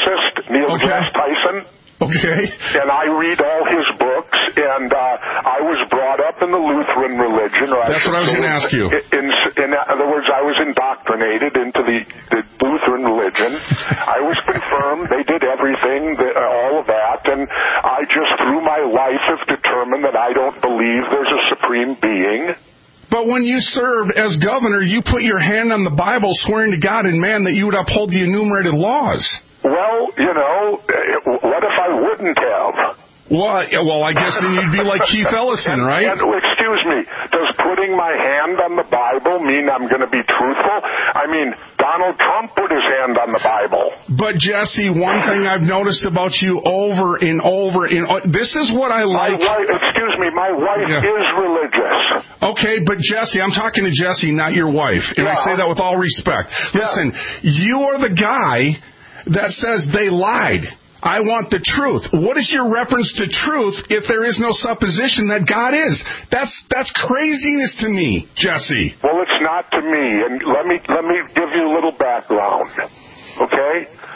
[SPEAKER 8] Neil deGrasse Tyson.
[SPEAKER 4] Okay.
[SPEAKER 8] And I read all his books, and I was brought up in the Lutheran religion.
[SPEAKER 4] That's what I was going to ask you.
[SPEAKER 8] In other words, I was indoctrinated into the Lutheran religion. I was confirmed. They did everything, all of that, and I just, through my life, have determined that I don't believe there's a supreme being.
[SPEAKER 4] But when you served as governor, you put your hand on the Bible, swearing to God and man that you would uphold the enumerated laws.
[SPEAKER 8] Well, what if I wouldn't have?
[SPEAKER 4] Well, I guess then you'd be like Keith Ellison, right?
[SPEAKER 8] Excuse me, does putting my hand on the Bible mean I'm going to be truthful? I mean, Donald Trump put his hand on the Bible.
[SPEAKER 4] But, Jesse, one thing I've noticed about you over and over, this is what I like.
[SPEAKER 8] My wife is religious.
[SPEAKER 4] Okay, but Jesse, I'm talking to Jesse, not your wife. And I say that with all respect. Listen, you are the guy that says they lied. I want the truth. What is your reference to truth if there is no supposition that God is? That's craziness to me, Jesse.
[SPEAKER 8] Well, it's not to me, and let me give you a little background. Okay?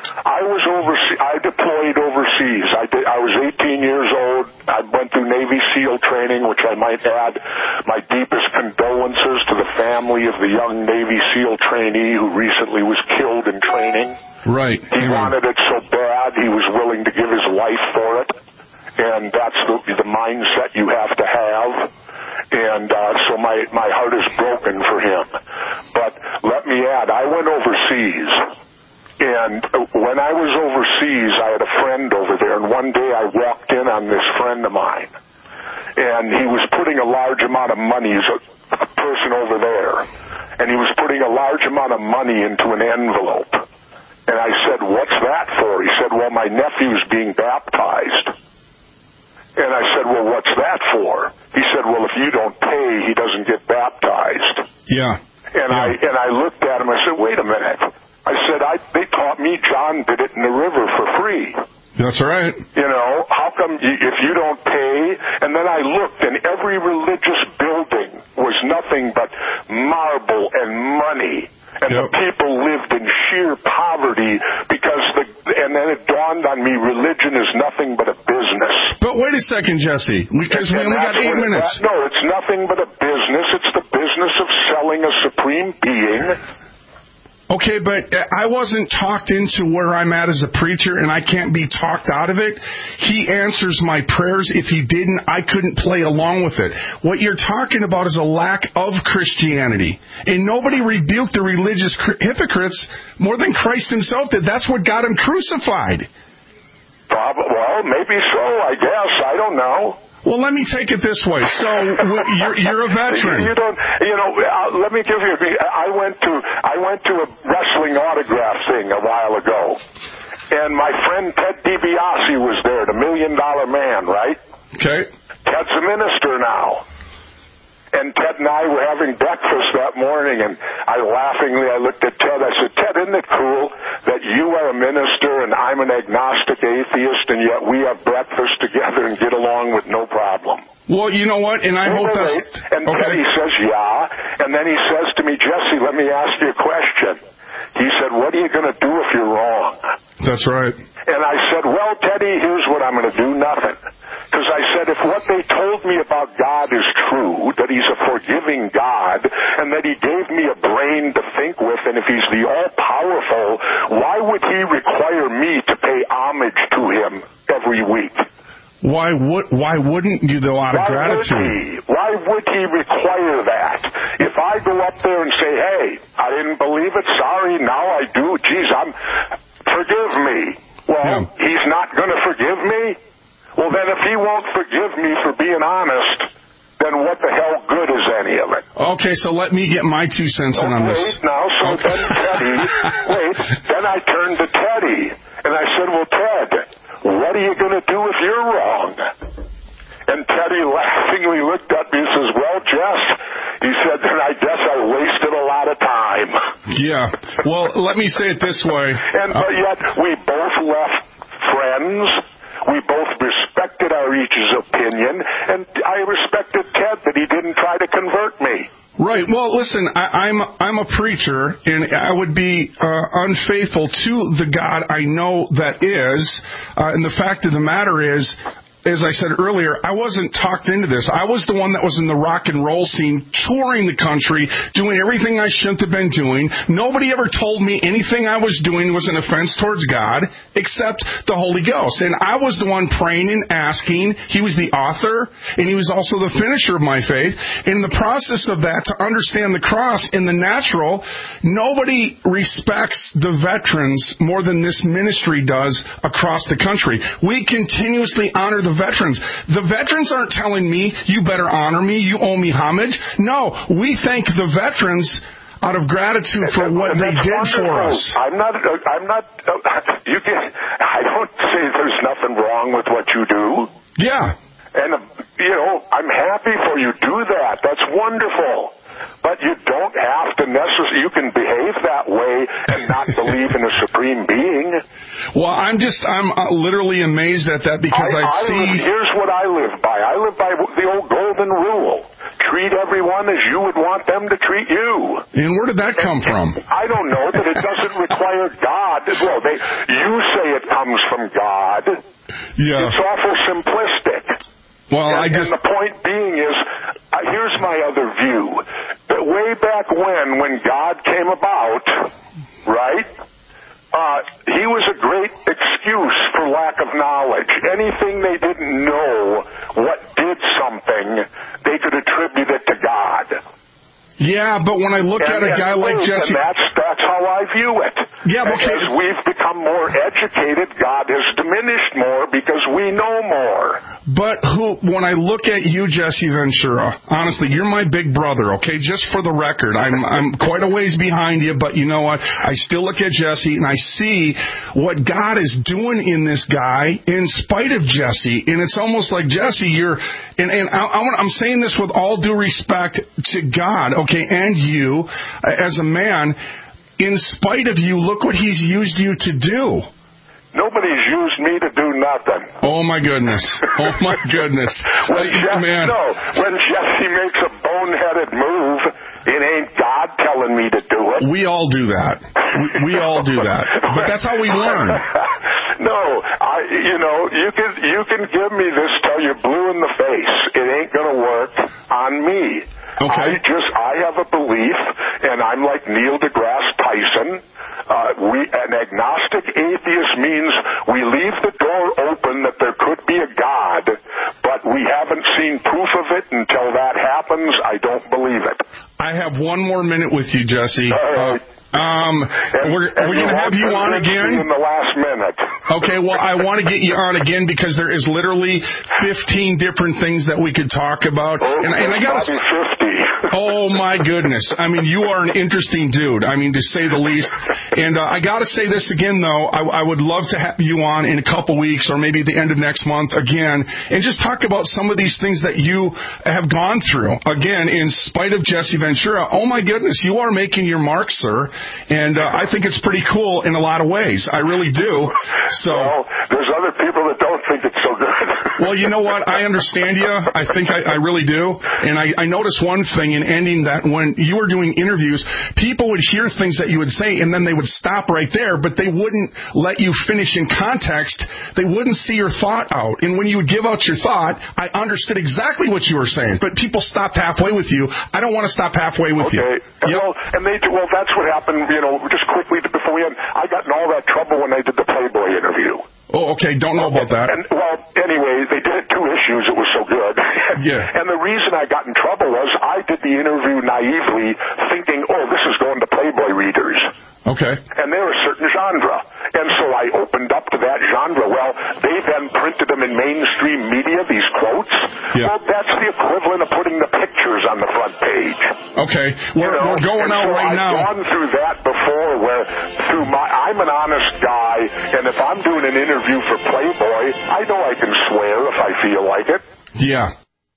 [SPEAKER 8] I deployed overseas. I was 18 years old. I went through Navy SEAL training, which I might add my deepest condolences to the family of the young Navy SEAL trainee who recently was killed in training.
[SPEAKER 4] Right.
[SPEAKER 8] He wanted it so bad, he was willing to give his life for it. And that's the mindset you have to have. And so my heart is broken for him. But let me add, I went overseas. And when I was overseas, I had a friend over there. And one day I walked in on this friend of mine. And he was putting a large amount of money. He's a person over there. And he was putting a large amount of money into an envelope. And I said, what's that for? He said, well, my nephew's being baptized. And I said, well, what's that for? He said, well, if you don't pay, he doesn't get baptized.
[SPEAKER 4] Yeah.
[SPEAKER 8] And I looked at him, I said, wait a minute. I said, they taught me John did it in the river for free.
[SPEAKER 4] That's right.
[SPEAKER 8] How come if you don't pay? And then I looked, and every religious building was nothing but marble and money. And the people lived in sheer poverty and then it dawned on me, religion is nothing but a business.
[SPEAKER 4] But wait a second, Jesse, because we only got 8 minutes.
[SPEAKER 8] No, it's nothing but a business. It's the business of selling a supreme being.
[SPEAKER 4] Okay, but I wasn't talked into where I'm at as a preacher, and I can't be talked out of it. He answers my prayers. If he didn't, I couldn't play along with it. What you're talking about is a lack of Christianity. And nobody rebuked the religious hypocrites more than Christ himself did. That's what got him crucified.
[SPEAKER 8] Well, maybe so, I guess. I don't know.
[SPEAKER 4] Well, let me take it this way. So you're a veteran.
[SPEAKER 8] Let me give you. I went to a wrestling autograph thing a while ago, and my friend Ted DiBiase was there, the $1 Million Man, right?
[SPEAKER 4] Okay.
[SPEAKER 8] Ted's a minister now. And Ted and I were having breakfast that morning, and I laughingly looked at Ted. I said, Ted, isn't it cool that you are a minister and I'm an agnostic atheist, and yet we have breakfast together and get along with no problem?
[SPEAKER 4] Well, you know what, and I hope that's...
[SPEAKER 8] And Teddy says, yeah, and then he says to me, Jesse, let me ask you a question. He said, what are you going to do if you're wrong?
[SPEAKER 4] That's right.
[SPEAKER 8] And I said, well, Teddy, here's what I'm going to do, nothing. Because I said, if what they told me about God is true, that he's a forgiving God, and that he gave me a brain to think with, and if he's the all-powerful, why would he require me to pay homage to him every week?
[SPEAKER 4] Why wouldn't you, though, out of gratitude?
[SPEAKER 8] Why would he require that? If I go up there and say, hey, I didn't believe it, sorry, now I do, forgive me. Well, he's not going to forgive me? Well, then if he won't forgive me for being honest, then what the hell good is any of it?
[SPEAKER 4] Okay, so let me get my 2 cents in on this.
[SPEAKER 8] Then I turned to Teddy, and I said, well, Ted, what are you going to do if you're wrong? And Teddy laughingly looked at me and says, well, Jess, he said, then I guess I wasted a lot of time.
[SPEAKER 4] Yeah. Well, let me say it this way.
[SPEAKER 8] But yet we both left friends. We both respected our each's opinion, and I respected Ted that he didn't try to convert me.
[SPEAKER 4] Right. Well, listen, I'm a preacher, and I would be unfaithful to the God I know that is. And the fact of the matter is, as I said earlier, I wasn't talked into this. I was the one that was in the rock and roll scene, touring the country, doing everything I shouldn't have been doing. Nobody ever told me anything I was doing was an offense towards God, except the Holy Ghost. And I was the one praying and asking. He was the author, and he was also the finisher of my faith. In the process of that, to understand the cross in the natural, nobody respects the veterans more than this ministry does across the country. We continuously honor the veterans. The veterans aren't telling me, you better honor me, you owe me homage. No, we thank the veterans out of gratitude for what they did for us.
[SPEAKER 8] I don't say there's nothing wrong with what you do.
[SPEAKER 4] Yeah.
[SPEAKER 8] And, I'm happy for you. Do that. That's wonderful. But you don't have to necessarily, you can behave that way and not believe in a supreme being.
[SPEAKER 4] Well, I'm literally amazed at that because
[SPEAKER 8] here's what I live by. I live by the old golden rule. Treat everyone as you would want them to treat you.
[SPEAKER 4] And where did that come from?
[SPEAKER 8] I don't know, but it doesn't require God. Well, you say it comes from God.
[SPEAKER 4] Yeah.
[SPEAKER 8] It's awful simplistic.
[SPEAKER 4] Well,
[SPEAKER 8] and the point being is, here's my other view. That way back when God came about, right, he was a great excuse for lack of knowledge. Anything they didn't know what did something, they could attribute it to God.
[SPEAKER 4] Yeah, but when I look at a guy like Jesse...
[SPEAKER 8] And that's how I view it.
[SPEAKER 4] Yeah, okay.
[SPEAKER 8] As we've become more educated, God has diminished more because we know more.
[SPEAKER 4] But when I look at you, Jesse Ventura, honestly, you're my big brother, okay? Just for the record, I'm quite a ways behind you, but you know what? I still look at Jesse, and I see what God is doing in this guy in spite of Jesse. And it's almost like, Jesse, I'm saying this with all due respect to God, okay, and you, as a man, in spite of you, look what he's used you to do.
[SPEAKER 8] Nobody's used me to do nothing.
[SPEAKER 4] Oh, my goodness. Oh, my goodness.
[SPEAKER 8] When Jesse makes a boneheaded move, it ain't God telling me to do it.
[SPEAKER 4] We all do that. We all do that. But that's how we learn.
[SPEAKER 8] No, you can give me this till you're blue in the face. It ain't going to work on me.
[SPEAKER 4] Okay.
[SPEAKER 8] I have a belief, and I'm like Neil deGrasse Tyson. An agnostic atheist means we leave the door open that there could be a God, but we haven't seen proof of it. Until that happens, I don't believe it.
[SPEAKER 4] I have one more minute with you, Jesse.
[SPEAKER 8] All right.
[SPEAKER 4] We're going to have you on again
[SPEAKER 8] in the last minute.
[SPEAKER 4] Okay, well, I want to get you on again because there is literally 15 different things that we could talk about. And I got
[SPEAKER 8] 50.
[SPEAKER 4] Oh, my goodness. I mean, you are an interesting dude, to say the least. And I got to say this again, though. I would love to have you on in a couple weeks or maybe at the end of next month again and just talk about some of these things that you have gone through. Again, in spite of Jesse Ventura, oh, my goodness, you are making your mark, sir. And I think it's pretty cool in a lot of ways. I really do.
[SPEAKER 8] Well, there's other people that don't think it's so good.
[SPEAKER 4] Well, you know what? I understand you. I think I really do. And I noticed one thing in ending that when you were doing interviews, people would hear things that you would say, and then they would stop right there, but they wouldn't let you finish in context. They wouldn't see your thought out. And when you would give out your thought, I understood exactly what you were saying. But people stopped halfway with you. I don't want to stop halfway with you.
[SPEAKER 8] Well, that's what happened. Just quickly before we end, I got in all that trouble when they did the Playboy interview.
[SPEAKER 4] Oh, okay. Don't know about that.
[SPEAKER 8] Anyway, they did 2 issues. It was so good.
[SPEAKER 4] Yeah.
[SPEAKER 8] And the reason I got in trouble was I did the interview naively thinking, this is going to Playboy readers.
[SPEAKER 4] Okay.
[SPEAKER 8] And they're a certain genre. And so I opened up to that genre. Well, they then printed them in mainstream media, these quotes.
[SPEAKER 4] Yeah.
[SPEAKER 8] Well, that's the equivalent of putting the pictures on the front page.
[SPEAKER 4] Okay. We're going out right now.
[SPEAKER 8] I've gone through that before where I'm an honest guy, and if I'm doing an interview for Playboy, I know I can swear if I feel like it.
[SPEAKER 4] Yeah.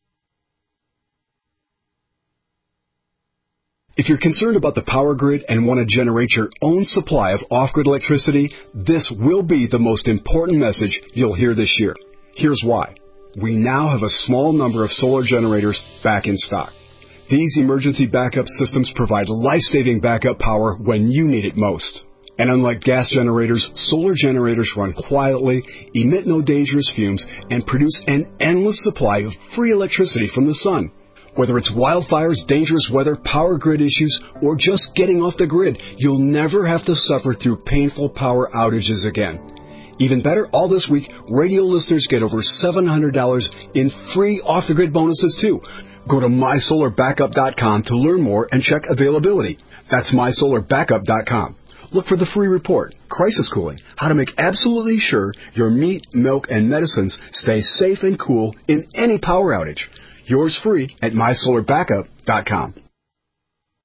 [SPEAKER 17] If you're concerned about the power grid and want to generate your own supply of off-grid electricity, this will be the most important message you'll hear this year. Here's why. We now have a small number of solar generators back in stock. These emergency backup systems provide life-saving backup power when you need it most. And unlike gas generators, solar generators run quietly, emit no dangerous fumes, and produce an endless supply of free electricity from the sun. Whether it's wildfires, dangerous weather, power grid issues, or just getting off the grid, you'll never have to suffer through painful power outages again. Even better, all this week, radio listeners get over $700 in free off-the-grid bonuses, too. Go to MySolarBackup.com to learn more and check availability. That's MySolarBackup.com. Look for the free report, Crisis Cooling, how to make absolutely sure your meat, milk, and medicines stay safe and cool in any power outage. Yours free at MySolarBackup.com.